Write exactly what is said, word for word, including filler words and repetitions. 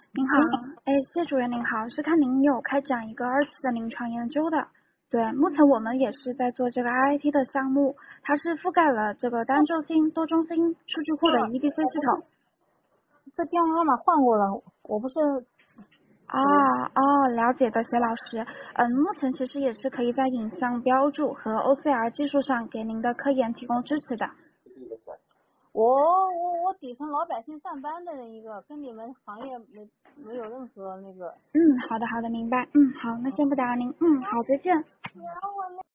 您好，哎，谢主任您好，是看您有开展一个二期的临床研究的。对，目前我们也是在做这个 I I T 的项目，它是覆盖了这个单周星、多中心数据库的 E D C 系统。 这电话号码换过了，我不是。 哦哦，了解的，谢老师。嗯，目前其实也是可以在影像标注和 O C R 技术上给您的科研提供支持的。 我我我底层老百姓上班的一个，跟你们行业没没有任何那个。 嗯，好的好的，明白。嗯，好，那先不打扰您。嗯，好，再见。